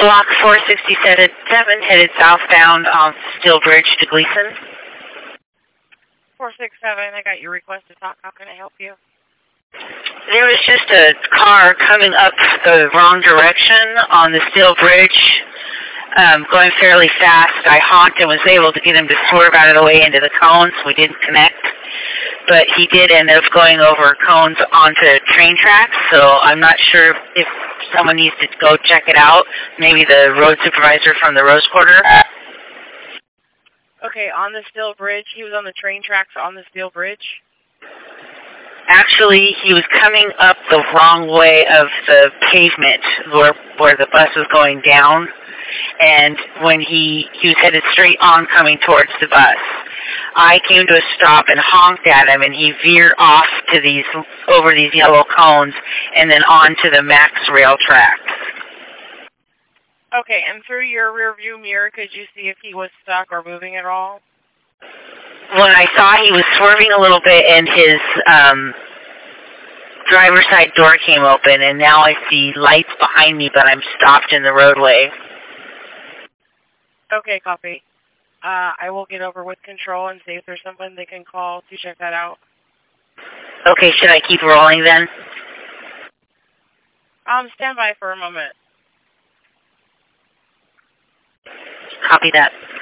Block 467 headed southbound on Steel Bridge to Gleason. 467, I got your request to talk. How can I help you? There was just a car coming up the wrong direction on the Steel Bridge, going fairly fast. I honked and was able to get him to swerve out of the way into the cones. We didn't connect, but he did end up going over cones onto train tracks, so I'm not sure if someone needs to go check it out. Maybe the road supervisor from the Rose Quarter. Okay, on the Steel Bridge, he was on the train tracks on the Steel Bridge? Actually, he was coming up the wrong way of the pavement where the bus was going down, and when he was headed straight on coming towards the bus. I came to a stop and honked at him, and he veered off to over these yellow cones and then onto the Max rail tracks. Okay, and through your rear view mirror, could you see if he was stuck or moving at all? When I saw he was swerving a little bit and his driver's side door came open, and now I see lights behind me, but I'm stopped in the roadway. Okay, copy. I will get over with control and see if there's someone they can call to check that out. Okay, should I keep rolling then? Stand by for a moment. Copy that.